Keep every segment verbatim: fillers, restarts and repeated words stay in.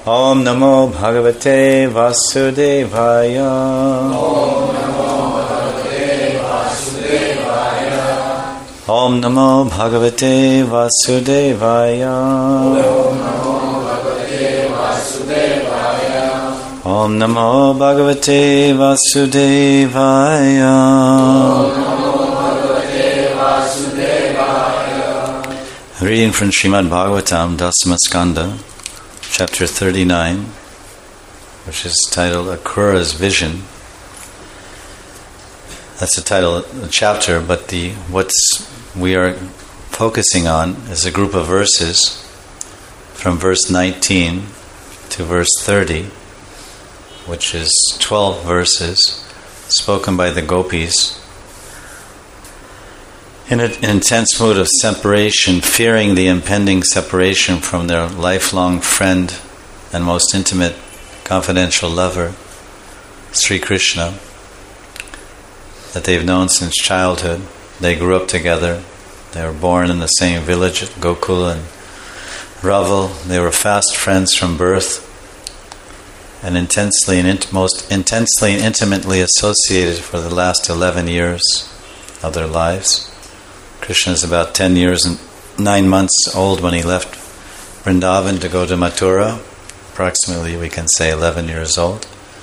Om Namo Bhagavate Vasudevaya. Om Namo Bhagavate Vasudevaya. Om Namo Bhagavate Vasudevaya. Om Namo Bhagavate Vasudevaya. Reading from Srimad Bhagavatam, Dasama Skanda, chapter thirty-nine, which is titled Akrura's Vision. That's the title of the chapter, but the what's we are focusing on is a group of verses from verse nineteen to verse thirty, which is twelve verses spoken by the gopis in an intense mood of separation, fearing the impending separation from their lifelong friend and most intimate confidential lover, Sri Krishna, that they've known since childhood. They grew up together. They were born in the same village at Gokula and Raval. They were fast friends from birth and intensely and int- most intensely and intimately associated for the last eleven years of their lives. Krishna is about ten years and nine months old when he left Vrindavan to go to Mathura. Approximately, we can say eleven years old.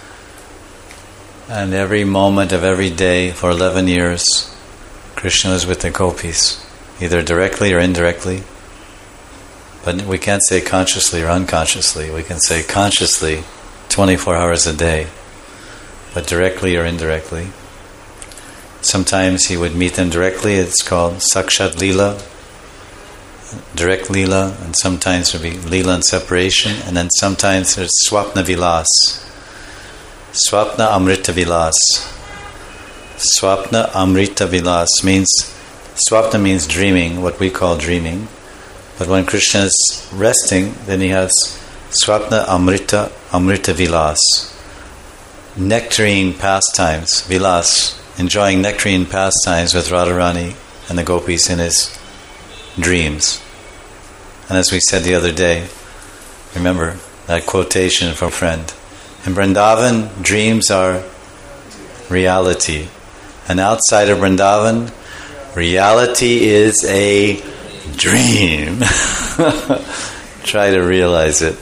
And every moment of every day for eleven years, Krishna was with the gopis, either directly or indirectly. But we can't say consciously or unconsciously. We can say consciously twenty-four hours a day, but directly or indirectly. Sometimes he would meet them directly. It's called Sakshat Leela, direct Leela, and sometimes it would be Leela and separation, and then sometimes there's Swapna Vilas, Swapna Amrita Vilas. Swapna Amrita Vilas means, Swapna means dreaming, what we call dreaming. But when Krishna is resting, then he has Swapna Amrita, Amrita Vilas. Nectarine pastimes, Vilas, enjoying nectarine pastimes with Radharani and the gopis in his dreams. And as we said the other day, remember that quotation from a friend, in Vrindavan, dreams are reality. And outside of Vrindavan, reality is a dream. Try to realize it.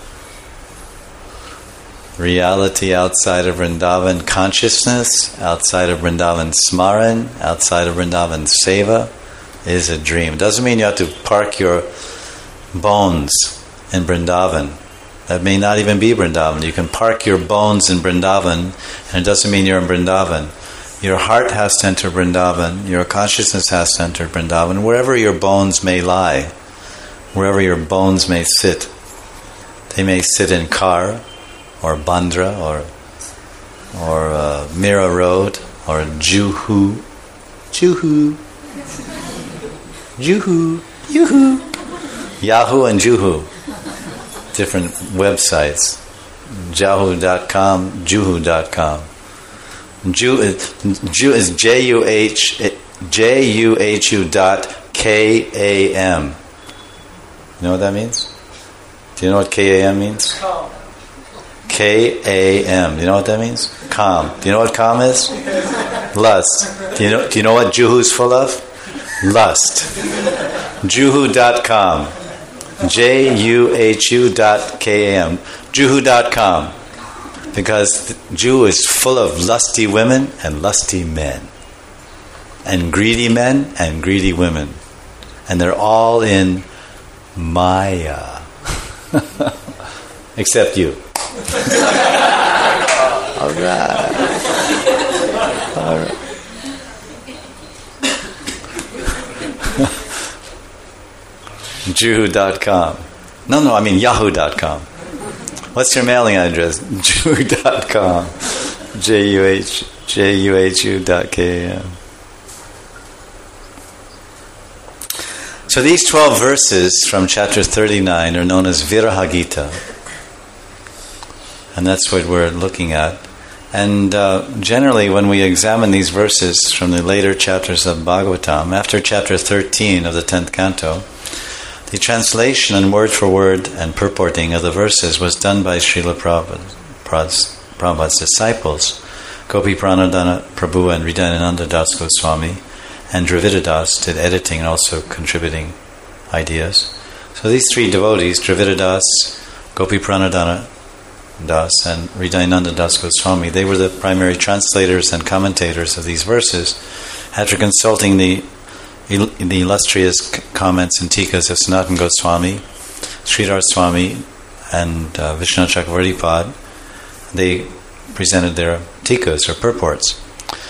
Reality outside of Vrindavan, consciousness outside of Vrindavan, Smaran outside of Vrindavan, Seva is a dream. It doesn't mean you have to park your bones in Vrindavan. That may not even be Vrindavan. You can park your bones in Vrindavan, and it doesn't mean you're in Vrindavan. Your heart has to enter Vrindavan. Your consciousness has to enter Vrindavan. Wherever your bones may lie, wherever your bones may sit. They may sit in Kar, or Bandra, or or uh, Mira Road, or Juhu, Juhu, Juhu, Juhu, Yahoo and Juhu, different websites, Yahoo dot com, Juhu dot com. Ju is, Ju is J U H J U H U dot K A M. You know what that means? Do you know what K A M means? Calm. K A M. Do you know what that means? Calm. Do you know what calm is? Lust. Do you know? Do you know what Juhu's full of? Lust. Juhu dot com. J U H U dot K A M. Juhu dot com. Because Jew is full of lusty women and lusty men, and greedy men and greedy women, and they're all in Maya, except you. All right, all right. Juhu dot com. No, no, I mean Yahoo dot com. What's your mailing address? Juhu dot com. J U H J U H U dot K A M. So these twelve verses from chapter thirty-nine are known as Viraha Gita. And that's what we're looking at. And uh, generally when we examine these verses from the later chapters of Bhagavatam, after chapter thirteen of the tenth canto, The translation and word for word and purporting of the verses was done by Srila Prabhupada's, Prabhupada's disciples, Gopi Pranadhana Prabhu and Hridayananda Das Goswami, and Dravida Das did editing and also contributing ideas. So these three devotees, Dravida Das, Gopi Pranadhana Das, and Hridayananda Das Goswami, they were the primary translators and commentators of these verses. After consulting the the illustrious comments and tikas of Sanatana Goswami, Sridhar Swami, and uh, Vishwanath Chakravarti Pad, they presented their tikas or purports.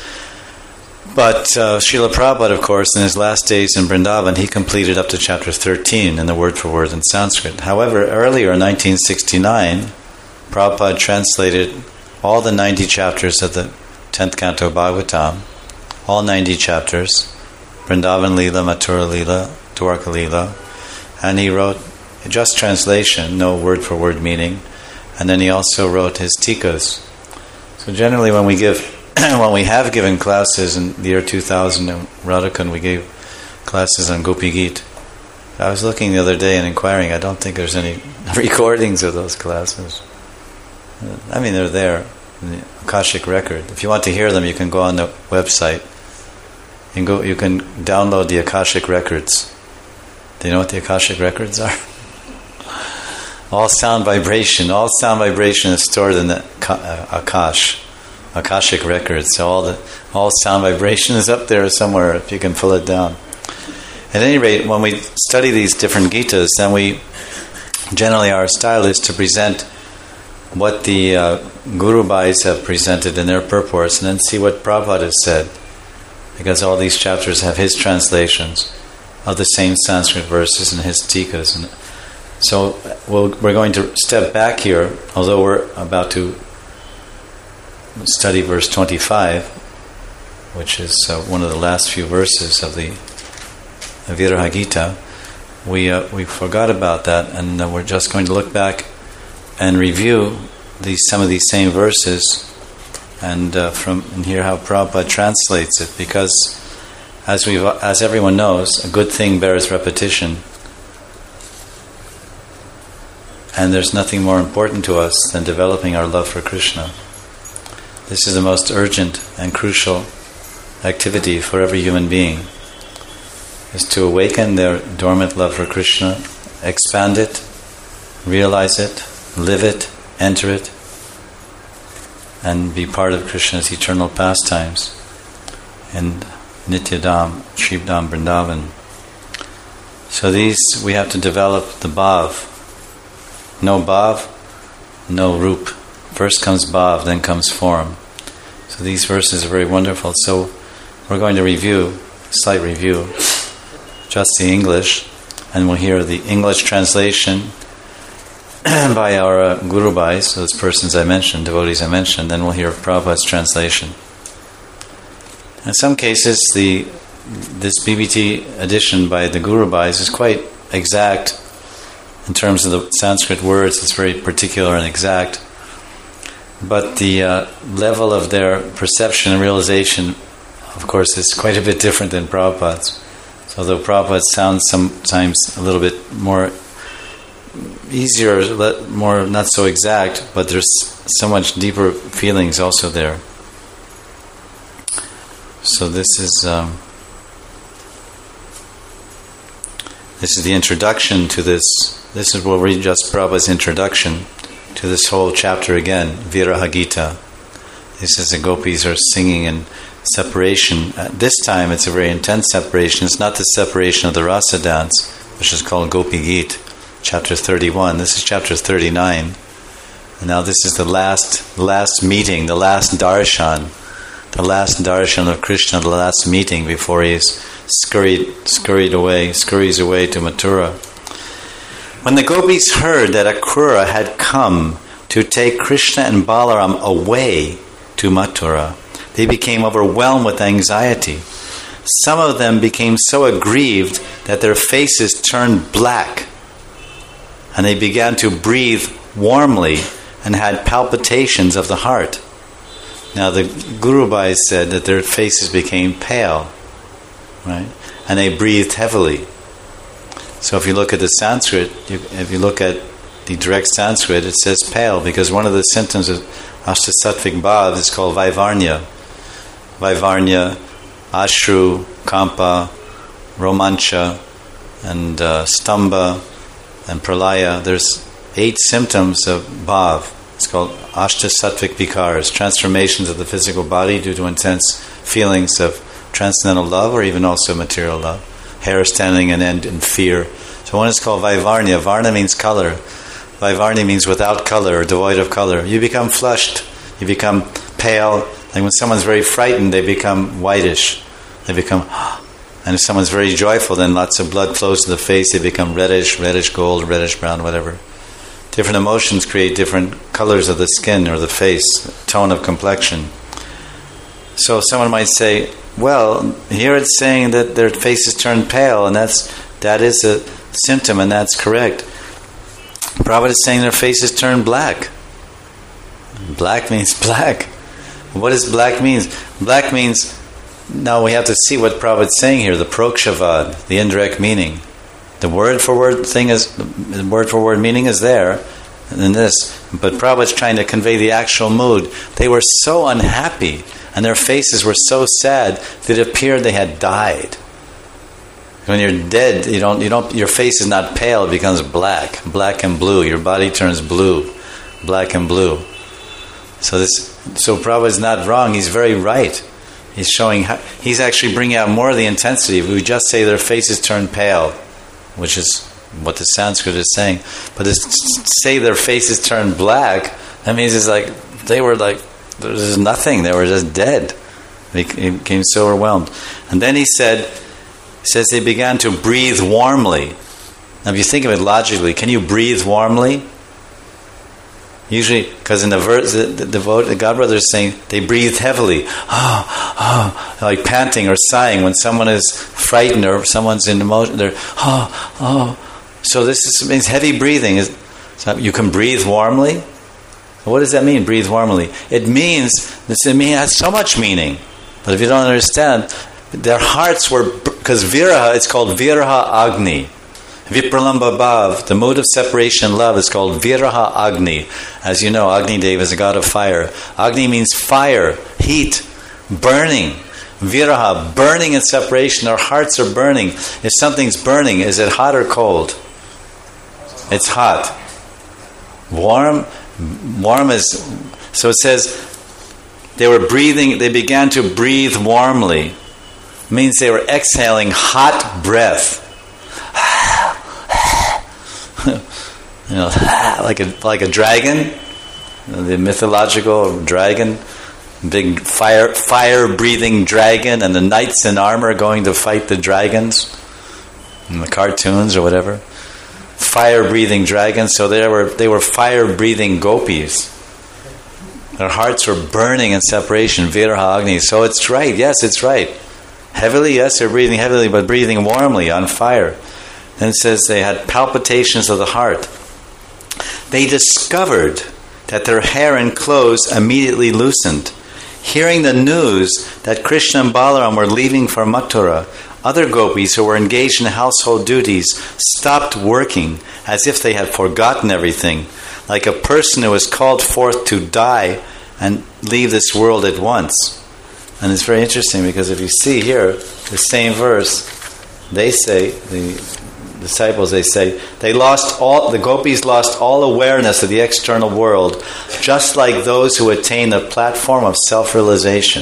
But uh, Srila Prabhupada, of course, in his last days in Vrindavan, he completed up to chapter thirteen in the word for word in Sanskrit. However, earlier in nineteen sixty-nine, Prabhupada translated all the ninety chapters of the tenth canto Bhagavatam, all ninety chapters, Vrindavan Leela, Mathura Leela, Dwarka Leela, and he wrote a just translation, no word for word meaning, and then he also wrote his tikas. So generally when we give, when we have given classes in the year two thousand in Radhakund, we gave classes on Gopi Geet. I was looking the other day and inquiring, I don't think there's any recordings of those classes. I mean, they're there in the Akashic record. If you want to hear them, you can go on the website. You can, go, you can download the Akashic records. Do you know what the Akashic records are? All sound vibration, all sound vibration is stored in the uh, Akash, Akashic records. So all the all sound vibration is up there somewhere if you can pull it down. At any rate, when we study these different Gitas, then we generally our style is to present what the uh, Guru Bhais have presented in their purports, and then see what Prabhupada has said, because all these chapters have his translations of the same Sanskrit verses and his tikas. And so we'll, we're going to step back here, although we're about to study verse twenty-five, which is uh, one of the last few verses of the Viraha Gita. We uh, we forgot about that, and uh, we're just going to look back and review these some of these same verses, and uh, from and hear how Prabhupada translates it. Because, as we as everyone knows, a good thing bears repetition, and there's nothing more important to us than developing our love for Krishna. This is the most urgent and crucial activity for every human being, is to awaken their dormant love for Krishna, expand it, realize it, live it, enter it, and be part of Krishna's eternal pastimes in Nityadam, Shrivdam, Vrindavan. So these, we have to develop the bhav. No bhav, no roop. First comes bhav, then comes form. So these verses are very wonderful. So we're going to review, slight review, just the English, and we'll hear the English translation by our uh, Guru Bhais, those persons I mentioned, devotees I mentioned. Then we'll hear Prabhupada's translation. In some cases, the this B B T edition by the Guru Bhais is quite exact in terms of the Sanskrit words. It's very particular and exact. But the uh, level of their perception and realization, of course, is quite a bit different than Prabhupada's. So although Prabhupada sounds sometimes a little bit more easier, more not so exact, but there's so much deeper feelings also there. So this is um, this is the introduction to this. This is we'll read just Prabhupada's introduction to this whole chapter again, Viraha Gita. This is the gopis are singing in separation. At this time, it's a very intense separation. It's not the separation of the rasa dance, which is called Gopi Geet, chapter thirty-one. This is chapter thirty-nine. And now this is the last last meeting, the last darshan, the last darshan of Krishna, the last meeting before he is scurried, scurried away, scurries away to Mathura. When the gopis heard that Akrura had come to take Krishna and Balaram away to Mathura, they became overwhelmed with anxiety. Some of them became so aggrieved that their faces turned black, and they began to breathe warmly and had palpitations of the heart. Now the Guru Bhais said that their faces became pale, right? And they breathed heavily. So if you look at the Sanskrit, you, if you look at the direct Sanskrit, it says pale, because one of the symptoms of Ashtasattvic bhav is called Vaivarnya. Vaivarnya, Ashru, Kampa, Romancha, and uh, Stamba, and Pralaya. There's eight symptoms of bhav. It's called Ashtasattvic vikars, transformations of the physical body due to intense feelings of transcendental love or even also material love. Hair standing and end in fear. So one is called Vaivarnya. Varna means color. Vaivarnya means without color or devoid of color. You become flushed. You become pale. Like when someone's very frightened, they become whitish. They become... And if someone's very joyful, then lots of blood flows to the face. They become reddish, reddish gold, reddish brown, whatever. Different emotions create different colors of the skin or the face, tone of complexion. So someone might say, well, here it's saying that their faces turn pale, and that's that is a symptom, and that's correct. Prabhupada is saying their faces turn black. Black means black. What does black means? Black means, now we have to see what Prabhupada is saying here, the prokshavad, the indirect meaning. The word for word thing is, the word for word meaning is there in this, but Prabhupada is trying to convey the actual mood. They were so unhappy, and their faces were so sad that it appeared they had died. When you're dead, you don't, you don't, your face is not pale; it becomes black, black and blue. Your body turns blue, black and blue. So this, so Prabhupada is not wrong. He's very right. He's showing how, he's actually bringing out more of the intensity. If we just say their faces turn pale, which is what the Sanskrit is saying, but to say their faces turn black, that means it's like they were like there's nothing. They were just dead. They became so overwhelmed. And then he said, he says they began to breathe warmly. Now, if you think of it logically, can you breathe warmly? Usually, because in the verse, the, the, the, the God Brother is saying they breathe heavily, oh, oh, like panting or sighing when someone is frightened or someone's in emotion. They're oh, oh. So this is, means heavy breathing. Is so you can breathe warmly. What does that mean? Breathe warmly. It means this. It mean, it has so much meaning. But if you don't understand, their hearts were, because viraha, it's called viraha agni. Vipralamba bhav, the mood of separation and love, is called viraha agni. As you know, Agni Dev is a god of fire. Agni means fire, heat, burning. Viraha, burning in separation. Our hearts are burning. If something's burning, is it hot or cold? It's hot. Warm, warm is, so it says, they were breathing, they began to breathe warmly. It means they were exhaling hot breath. You know, like a like a dragon, the mythological dragon, big fire fire breathing dragon, and the knights in armor going to fight the dragons in the cartoons or whatever. Fire breathing dragons. So they were they were fire breathing gopis. Their hearts were burning in separation. Viraha Agni. So it's right. Yes, it's right. Heavily, yes, they're breathing heavily, but breathing warmly on fire. Then it says they had palpitations of the heart. They discovered that their hair and clothes immediately loosened. Hearing the news that Krishna and Balaram were leaving for Mathura, other gopis who were engaged in household duties stopped working as if they had forgotten everything, like a person who is called forth to die and leave this world at once. And it's very interesting because if you see here, the same verse, they say, the disciples, they say, they lost all, the gopis lost all awareness of the external world, just like those who attain the platform of self-realization.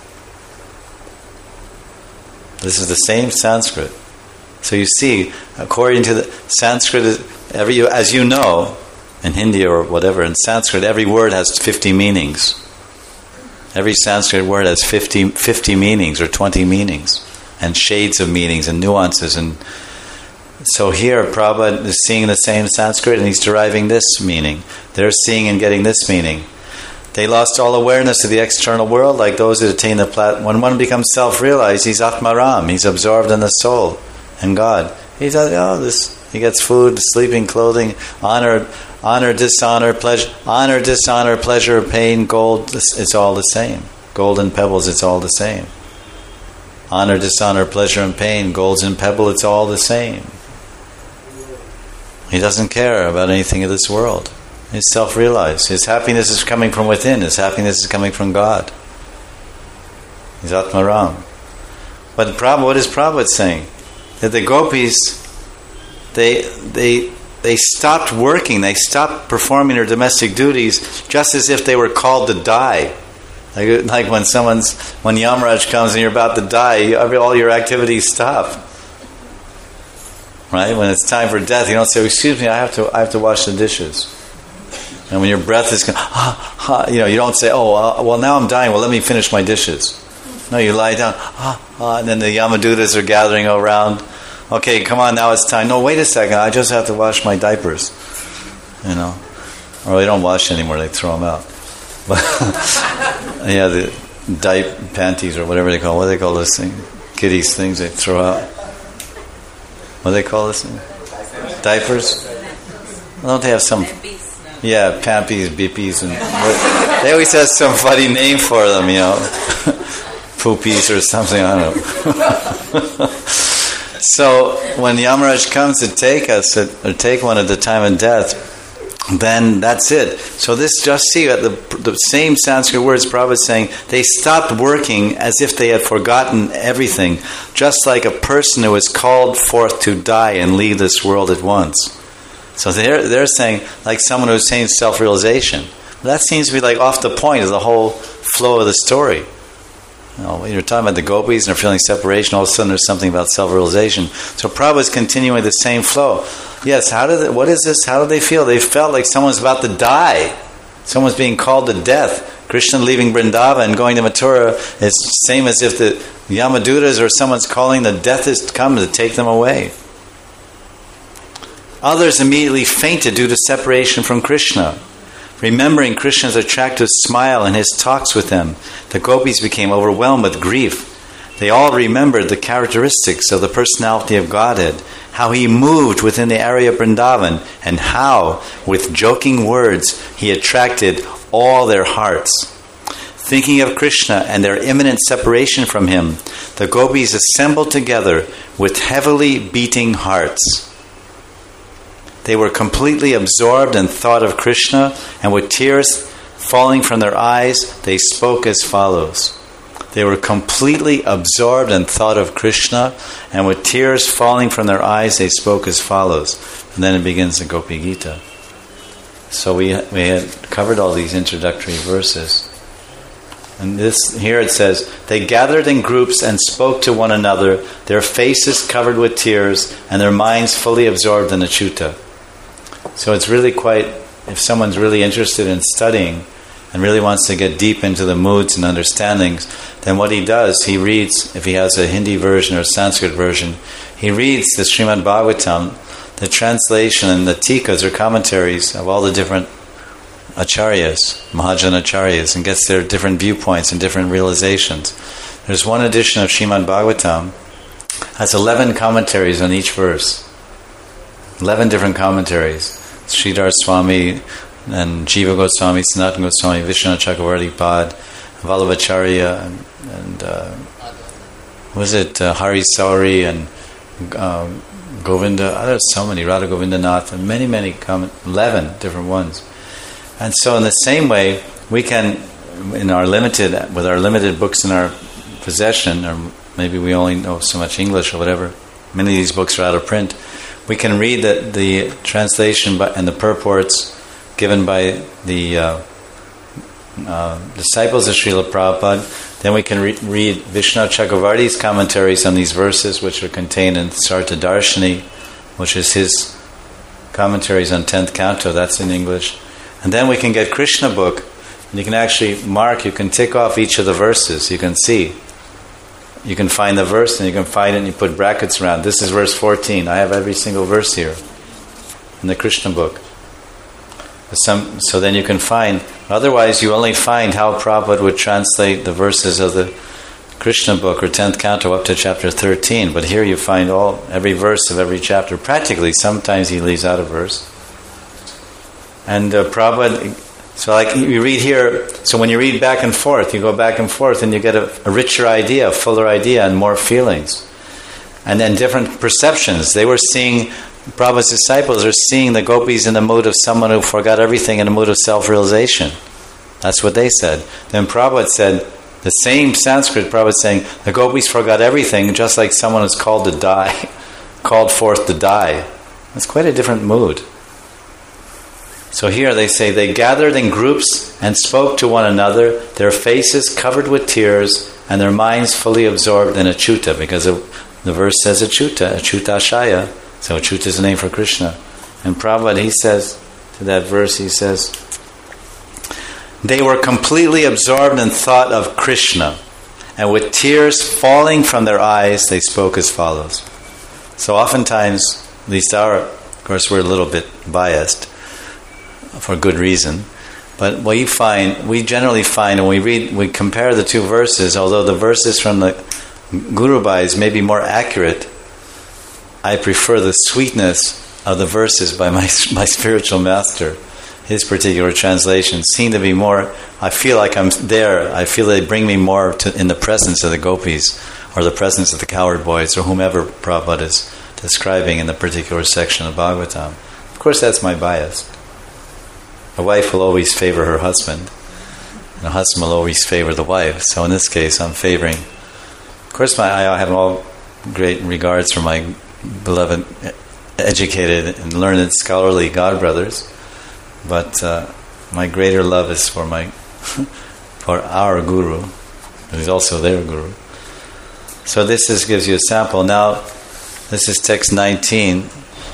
This is the same Sanskrit. So you see, according to the Sanskrit, every, as you know, in Hindi or whatever, in Sanskrit, every word has fifty meanings. Every Sanskrit word has fifty, fifty meanings or twenty meanings, and shades of meanings and nuances. And so here, Prabhupada is seeing the same Sanskrit and he's deriving this meaning. They're seeing and getting this meaning. They lost all awareness of the external world, like those that attain the plat. When one becomes self-realized, he's Atmaram. He's absorbed in the soul and God. He's oh, this. He gets food, sleeping, clothing, honor, honor, dishonor, pleasure, honor, dishonor, pleasure, pain, gold. It's all the same. Gold and pebbles. It's all the same. Honor, dishonor, pleasure, and pain, golds and pebble. It's all the same. He doesn't care about anything of this world. He's self-realized. His happiness is coming from within. His happiness is coming from God. He's Atmaram. But Prabhupada, what is Prabhupada saying? That the gopis, they they they stopped working. They stopped performing their domestic duties, just as if they were called to die. Like, like when someone's when Yamaraj comes and you're about to die, you, all your activities stop. Right? When it's time for death, you don't say, "Excuse me, I have to I have to wash the dishes." And when your breath is going, ah, ah, you know, you don't say, "Oh, uh, well, now I'm dying. Well, let me finish my dishes." No, you lie down, ah, ah, and then the Yamadutas are gathering around. Okay, come on, now it's time. No, wait a second. I just have to wash my diapers. You know, or they don't wash anymore; they throw them out. But yeah, the diaper panties or whatever they call. What do they call this thing? Kiddies things they throw out. What do they call this thing? Diapers? Well, don't they have some? Yeah, pampies, beepies, and what, they always have some funny name for them, you know, poopies or something. I don't know. So when Yamaraj comes to take us, or take one at the time of death, then that's it. So this, just see that the, the same Sanskrit words Prabhupada is saying, they stopped working as if they had forgotten everything, just like a person who is called forth to die and leave this world at once. So they're they're saying, like someone who's saying self-realization. That seems to be like off the point of the whole flow of the story. You know, when you're talking about the gopis and they're feeling separation, all of a sudden there's something about self-realization. So Prabhupada is continuing the same flow. Yes, how did they, what is this? How did they feel? They felt like someone's about to die. Someone's being called to death. Krishna leaving Vrindavan and going to Mathura is the same as if the Yamadutas or someone's calling the death is come to take them away. Others immediately fainted due to separation from Krishna. Remembering Krishna's attractive smile and his talks with them, the gopis became overwhelmed with grief. They all remembered the characteristics of the personality of Godhead, how he moved within the area of Vrindavan, and how, with joking words, he attracted all their hearts. Thinking of Krishna and their imminent separation from him, the gopis assembled together with heavily beating hearts. They were completely absorbed in thought of Krishna, and with tears falling from their eyes, they spoke as follows. They were completely absorbed in thought of Krishna, and with tears falling from their eyes, they spoke as follows. And then it begins the Gopi Gita. So we we had covered all these introductory verses. And this here it says, they gathered in groups and spoke to one another, their faces covered with tears, and their minds fully absorbed in Achyuta. So it's really quite, if someone's really interested in studying and really wants to get deep into the moods and understandings, then what he does, he reads, if he has a Hindi version or a Sanskrit version, he reads the Srimad Bhagavatam, the translation and the tikas or commentaries of all the different acharyas, Mahajan acharyas, and gets their different viewpoints and different realizations. There's one edition of Srimad Bhagavatam, has eleven commentaries on each verse. eleven different commentaries. Sridhar Swami and Jiva Goswami, Sanatana Goswami, Vishwanath Chakravarti Pad, Vallabhacharya, and, and uh, was it uh, Hari Sauri and uh, Govinda? Oh, there's so many, Radha Govindanath, and many, many, comment, eleven different ones. And so in the same way, we can, in our limited, with our limited books in our possession, or maybe we only know so much English or whatever, many of these books are out of print, we can read the, the translation by, and the purports given by the uh, uh, disciples of Srila Prabhupada. Then we can re- read Vishwanath Chakravarti's commentaries on these verses, which are contained in Sarta Darshini, which is his commentaries on tenth canto, that's in English. And then we can get Krishna book, and you can actually mark, you can tick off each of the verses, you can see. You can find the verse and you can find it and you put brackets around. This is verse fourteen. I have every single verse here in the Krishna book. Some, so then you can find, otherwise you only find how Prabhupada would translate the verses of the Krishna book or tenth canto up to chapter thirteen. But here you find all every verse of every chapter. Practically, sometimes he leaves out a verse. And uh, Prabhupada, so like you read here, so when you read back and forth, you go back and forth and you get a, a richer idea, a fuller idea and more feelings. And then different perceptions. They were seeing Prabhupada's disciples are seeing the gopis in the mood of someone who forgot everything in the mood of self-realization. That's what they said. Then Prabhupada said, the same Sanskrit, Prabhupada saying, the gopis forgot everything just like someone who's called to die, called forth to die. It's quite a different mood. So here they say, they gathered in groups and spoke to one another, their faces covered with tears and their minds fully absorbed in Achyuta, because the verse says Achyuta, Achyutashaya. So Achyuta is the name for Krishna. And Prabhupada, he says, to that verse, he says, they were completely absorbed in thought of Krishna, and with tears falling from their eyes, they spoke as follows. So oftentimes, at least our, of course we're a little bit biased, for good reason, but we find, we generally find when we read, we compare the two verses, although the verses from the Guru Bhais may be more accurate, I prefer the sweetness of the verses by my my spiritual master. His particular translations seem to be more, I feel like I'm there, I feel they bring me more to, in the presence of the gopis, or the presence of the cowherd boys, or whomever Prabhupada is describing in the particular section of Bhagavatam. Of course, that's my bias. A wife will always favor her husband, and a husband will always favor the wife. So in this case, I'm favoring. Of course, my, I have all great regards for my beloved, educated, and learned scholarly godbrothers, but uh, my greater love is for my, for our Guru, who's also their Guru. So this is, gives you a sample. Now, this is text nineteen.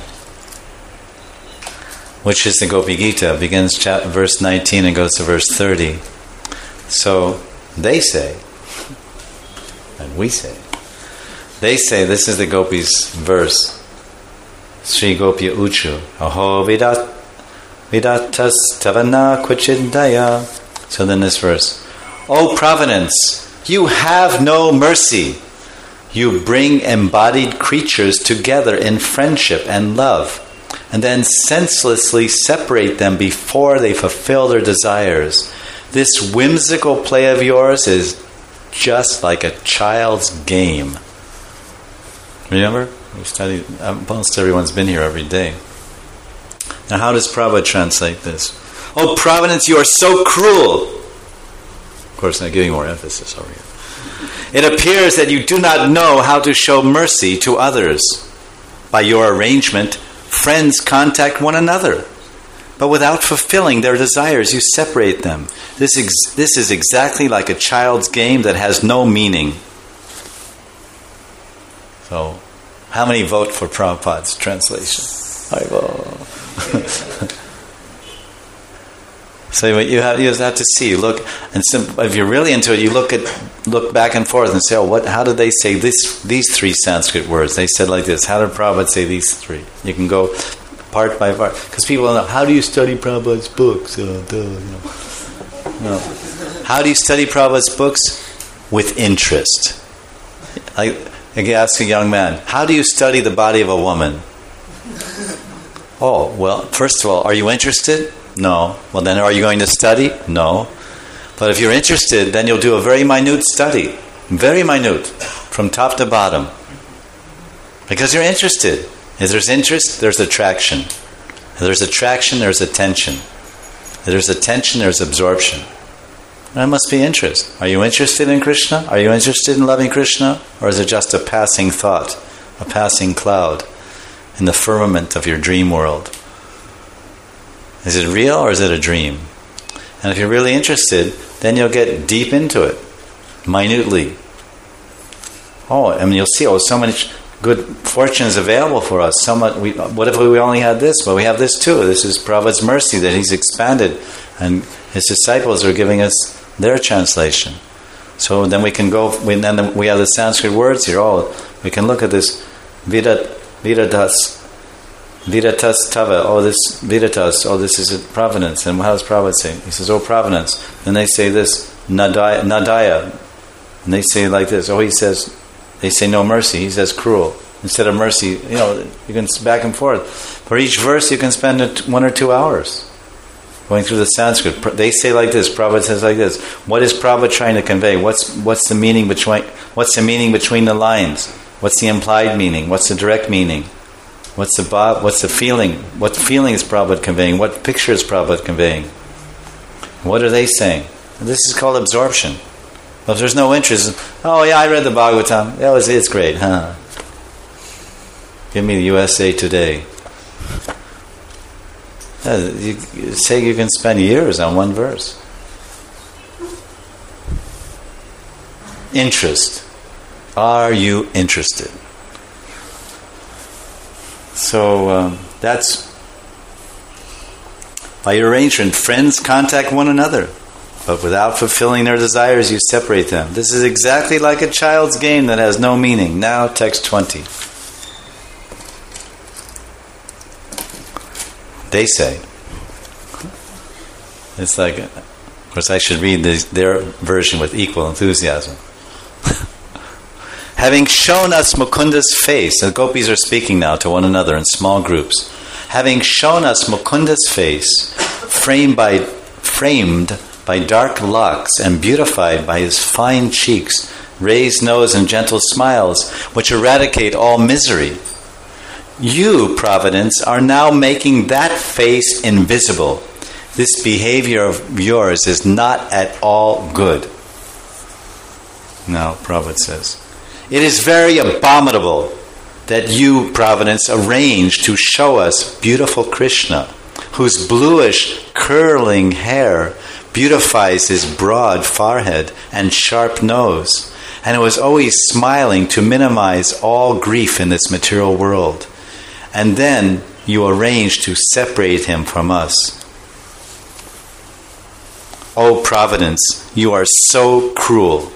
Which is the Gopi Gita, begins chapter, verse nineteen and goes to verse thirty. So they say, and we say, they say, this is the Gopis' verse, Sri Gopya Uchu, Aho vidat, vidatas tavana kvachindaya. So then this verse, O Providence, you have no mercy. You bring embodied creatures together in friendship and love, and then senselessly separate them before they fulfill their desires. This whimsical play of yours is just like a child's game. Remember? We studied, almost everyone's been here every day. Now how does Prabhupada translate this? Oh, Providence, you are so cruel. Of course, I'm giving more emphasis over here. It appears that you do not know how to show mercy to others. By your arrangement, friends contact one another, but without fulfilling their desires, you separate them. This ex- this is exactly like a child's game that has no meaning. So, how many vote for Prabhupada's translation? I vote. So you have you have to see, look, and some, if you're really into it, you look at look back and forth and say, oh, what? How did they say this? These three Sanskrit words? They said like this. How did Prabhupada say these three? You can go part by part, because people don't know. How do you study Prabhupada's books? Uh, duh, you know. No. How do you study Prabhupada's books? With interest. I, I can ask a young man, how do you study the body of a woman? Oh, well, first of all, are you interested? No. Well, then are you going to study? No. But if you're interested, then you'll do a very minute study. Very minute. From top to bottom. Because you're interested. If there's interest, there's attraction. If there's attraction, there's attention. If there's attention, there's absorption. There must be interest. Are you interested in Krishna? Are you interested in loving Krishna? Or is it just a passing thought? A passing cloud in the firmament of your dream world? Is it real or is it a dream? And if you're really interested, then you'll get deep into it, minutely. Oh, I mean, you'll see, oh, so much good fortune is available for us. So much. We, what if we only had this? Well, we have this too. This is Prabhupada's mercy that he's expanded, and his disciples are giving us their translation. So then we can go. We, then we have the Sanskrit words here. Oh, we can look at this vidat, vidatas. Vidatas tava, oh this vidatas, oh this is a Providence. And how does Prabhupada say? He says, oh Providence. Then they say this, nadaya, nadaya. And they say like this, oh he says, they say no mercy, he says cruel. Instead of mercy, you know, you can back and forth. For each verse you can spend one or two hours going through the Sanskrit. They say like this, Prabhupada says like this. What is Prabhupada trying to convey? What's what's the meaning between what's the meaning between the lines? What's the implied meaning? What's the direct meaning? What's the Bhava, what's the feeling? What feeling is Prabhupada conveying? What picture is Prabhupada conveying? What are they saying? This is called absorption. Well, if there's no interest, oh yeah, I read the Bhagavatam. That was it's great, huh? Give me the U S A Today. Yeah, you, you say you can spend years on one verse. Interest. Are you interested? So um, that's by arrangement. Friends contact one another, but without fulfilling their desires, you separate them. This is exactly like a child's game that has no meaning. Now, text twenty. They say. It's like, of course, I should read this, their version with equal enthusiasm. Having shown us Mukunda's face, the gopis are speaking now to one another in small groups. Having shown us Mukunda's face, framed by, framed by dark locks and beautified by his fine cheeks, raised nose and gentle smiles, which eradicate all misery, you, Providence, are now making that face invisible. This behavior of yours is not at all good. Now, Prabhupada says, it is very abominable that you, Providence, arranged to show us beautiful Krishna, whose bluish, curling hair beautifies his broad forehead and sharp nose, and who is always smiling to minimize all grief in this material world. And then you arrange to separate him from us. Oh, Providence, you are so cruel.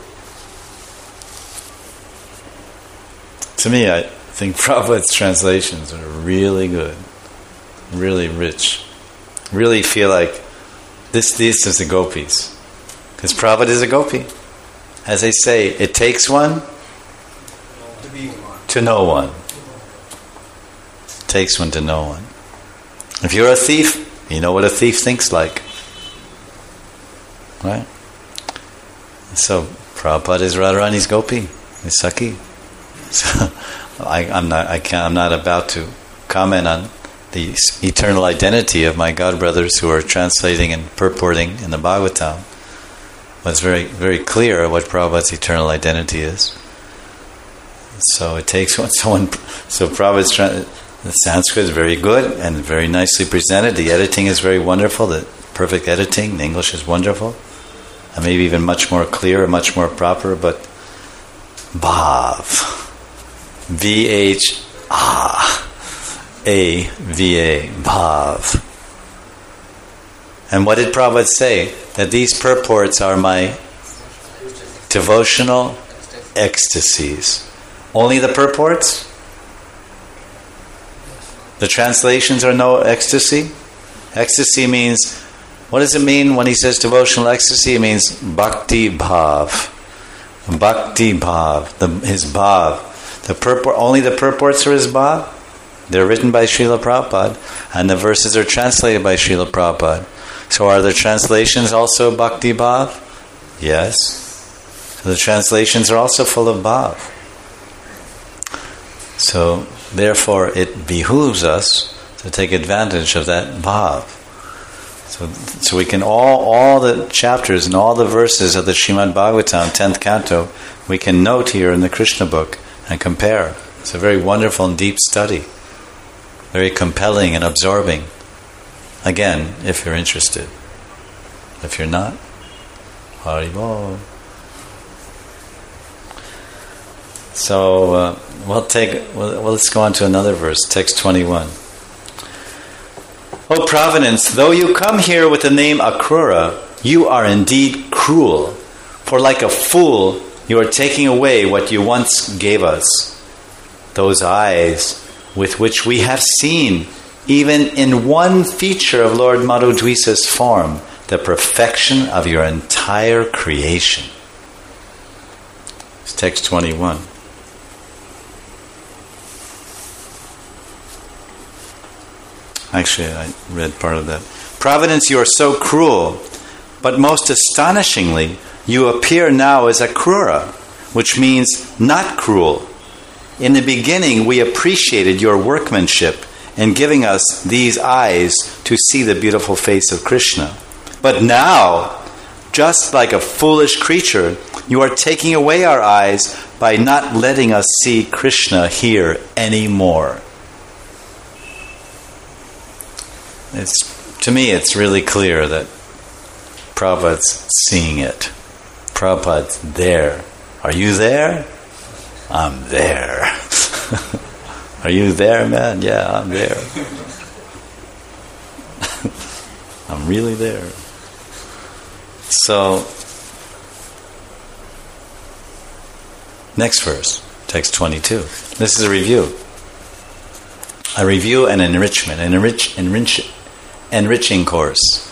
To me, I think Prabhupada's translations are really good, really rich. Really feel like this, this is the gopis. Because Prabhupada is a gopi. As they say, it takes one to, be one. to know one. It takes one to know one. If you're a thief, you know what a thief thinks like. Right? So, Prabhupada is Radharani's gopi, is Saki. So, I, I'm not. I can't. I'm not about to comment on the eternal identity of my god brothers who are translating and purporting in the Bhagavatam. But it's very, very clear what Prabhupada's eternal identity is. So it takes one. Someone. So Prabhupada's tra- the Sanskrit is very good and very nicely presented. The editing is very wonderful. The perfect editing. The English is wonderful, and maybe even much more clear, much more proper. But Bhav. V H ah A V A Bhav. And what did Prabhupada say? That these purports are my devotional ecstasies. Only the purports? The translations are no ecstasy? Ecstasy means, what does it mean when he says devotional ecstasy? It means bhakti bhav. Bhakti bhav, the, his bhav. The purport, only the purports are his bhav. They're written by Srila Prabhupada, and the verses are translated by Srila Prabhupada. So are the translations also bhakti bhav? Yes. So the translations are also full of bhav. So therefore it behooves us to take advantage of that bhav. So, so we can all, all the chapters and all the verses of the Srimad Bhagavatam, tenth canto, we can note here in the Krishna book and compare. It's a very wonderful and deep study. Very compelling and absorbing. Again, if you're interested. If you're not, Haribol. So uh, we'll take. Well, let's go on to another verse, text twenty-one. O Providence, though you come here with the name Akrura, you are indeed cruel. For like a fool, you are taking away what you once gave us. Those eyes with which we have seen, even in one feature of Lord Madhudvisa's form, the perfection of your entire creation. It's text twenty-one. Actually, I read part of that. Providence, you are so cruel, but most astonishingly, you appear now as Akrura, which means not cruel. In the beginning, we appreciated your workmanship in giving us these eyes to see the beautiful face of Krishna. But now, just like a foolish creature, you are taking away our eyes by not letting us see Krishna here anymore. It's, to me, it's really clear that Prabhupada's seeing it. Prabhupada's there. Are you there? I'm there. Are you there, man? Yeah, I'm there. I'm really there. So, next verse, text twenty-two. This is a review. A review and enrichment, an enrich, enrich, enriching course.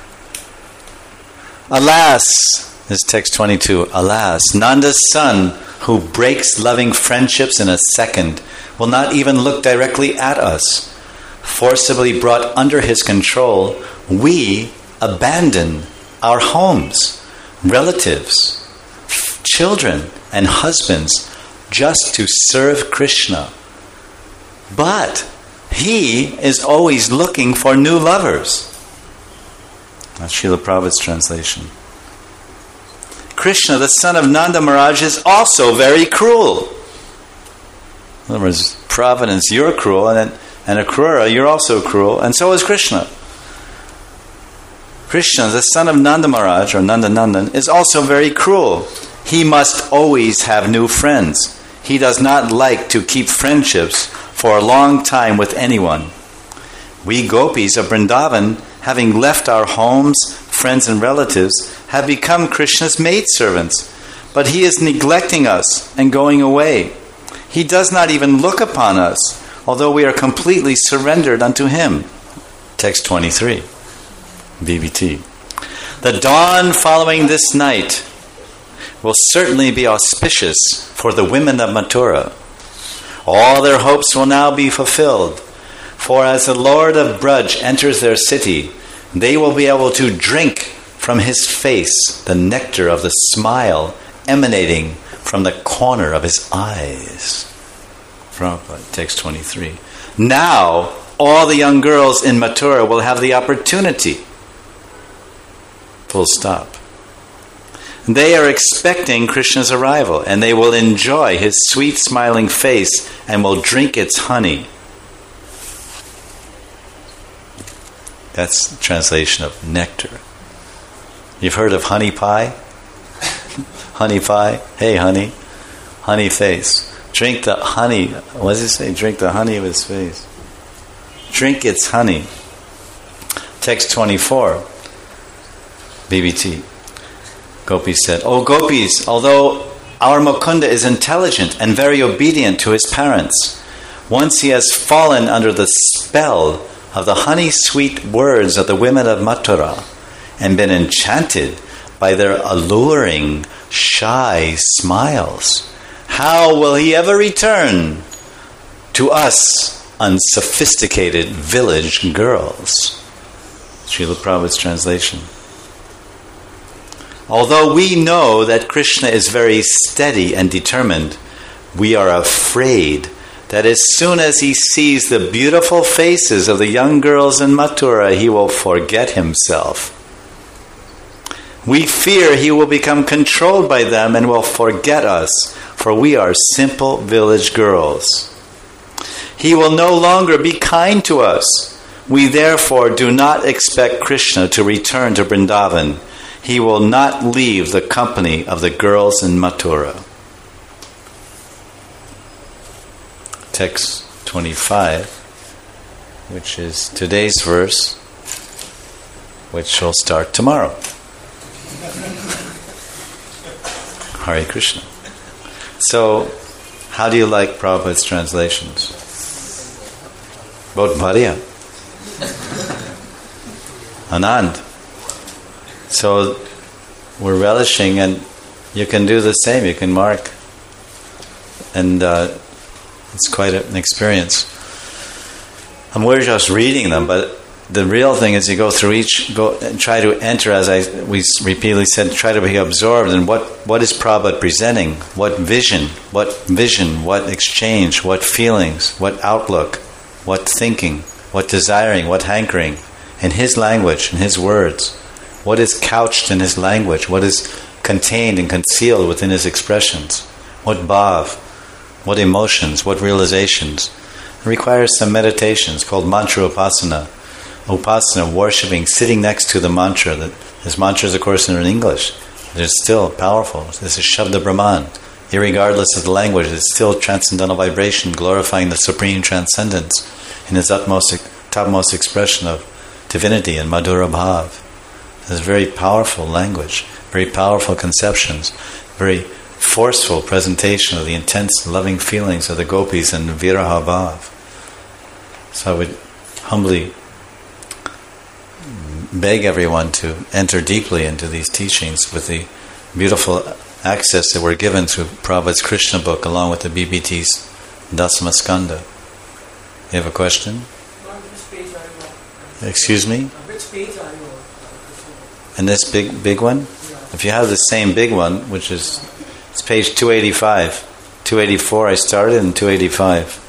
Alas, this is text twenty-two. Alas, Nanda's son, who breaks loving friendships in a second, will not even look directly at us. Forcibly brought under his control, we abandon our homes, relatives, children, and husbands just to serve Krishna. But he is always looking for new lovers. That's Srila Prabhupada's translation. Krishna, the son of Nanda Maharaj, is also very cruel. In other words, Providence, you're cruel, and, and Akrura, you're also cruel, and so is Krishna. Krishna, the son of Nanda Maharaj, or Nanda Nandan, is also very cruel. He must always have new friends. He does not like to keep friendships for a long time with anyone. We gopis of Vrindavan, having left our homes, friends and relatives, have become Krishna's maidservants. But he is neglecting us and going away. He does not even look upon us, although we are completely surrendered unto him. Text twenty-three, B B T. The dawn following this night will certainly be auspicious for the women of Mathura. All their hopes will now be fulfilled, for as the Lord of Braj enters their city, they will be able to drink from his face the nectar of the smile emanating from the corner of his eyes. Prabhupada, text twenty-three. Now, all the young girls in Mathura will have the opportunity. Full stop. They are expecting Krishna's arrival, and they will enjoy his sweet smiling face and will drink its honey. That's the translation of nectar. You've heard of honey pie? Honey pie? Hey, honey. Honey face. Drink the honey. What does it say? Drink the honey of his face. Drink its honey. Text twenty-four. B B T. Gopi said, O gopis, although our Mukunda is intelligent and very obedient to his parents, once he has fallen under the spell of the honey-sweet words of the women of Mathura and been enchanted by their alluring, shy smiles, how will he ever return to us unsophisticated village girls? Srila Prabhupada's translation. Although we know that Krishna is very steady and determined, we are afraid that as soon as he sees the beautiful faces of the young girls in Mathura, he will forget himself. We fear he will become controlled by them and will forget us, for we are simple village girls. He will no longer be kind to us. We therefore do not expect Krishna to return to Vrindavan. He will not leave the company of the girls in Mathura. Text twenty-five, which is today's verse, which will start tomorrow. Hare Krishna. So, how do you like Prabhupada's translations? Bahut badhiya. Anand. So, we're relishing, and you can do the same. You can mark. And uh, it's quite an experience. And we're just reading them, but the real thing is you go through each, go and try to enter, as I we repeatedly said, try to be absorbed in what, what is Prabhupada presenting, what vision, what vision, what exchange, what feelings, what outlook, what thinking, what desiring, what hankering, in his language, in his words, what is couched in his language, what is contained and concealed within his expressions, what bhav, what emotions, what realizations. It requires some meditations called mantra upasana. Upasana, worshipping, sitting next to the mantra. That his mantras, of course, are in English. They're still powerful. This is Shabda Brahman. Irregardless of the language, it's still transcendental vibration, glorifying the supreme transcendence in its utmost, topmost expression of divinity and Madhura Bhav. It's very powerful language, very powerful conceptions, very forceful presentation of the intense loving feelings of the gopis and Viraha Bhav. So I would humbly beg everyone to enter deeply into these teachings with the beautiful access that we're given through Prabhupada's Krishna book along with the B B T's Dasama Skanda. You have a question? Which page are you on? Excuse me? Which page are you on? In this big big one? Yeah. If you have the same big one, which is, it's page two eighty-five. two eighty-four I started and two eighty-five.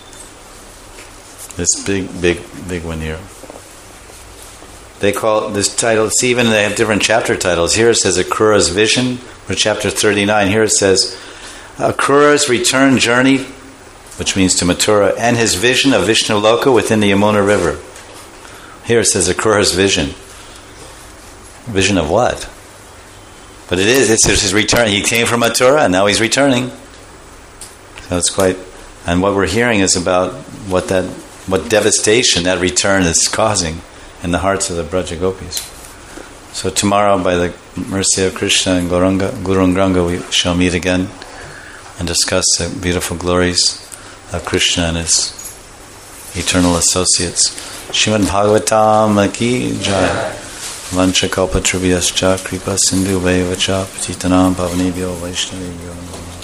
This big, big, big one here. They call this title, see, even they have different chapter titles. Here it says Akrura's Vision, or chapter thirty-nine. Here it says Akrura's return journey, which means to Mathura, and his vision of Vishnu Loka within the Yamuna River. Here it says Akrura's vision. Vision of what? But it is, it's his return. He came from Mathura and now he's returning. So it's quite, and what we're hearing is about what that, what devastation that return is causing in the hearts of the Braja Gopis. So tomorrow, by the mercy of Krishna and Gauranga, Gurungranga, we shall meet again and discuss the beautiful glories of Krishna and his eternal associates. Srimad Bhagavatam ki jai. Vancha kalpa tribhyascha kripa sindhu vacha patitanam pavanebhyo vaishnavebhyo namo.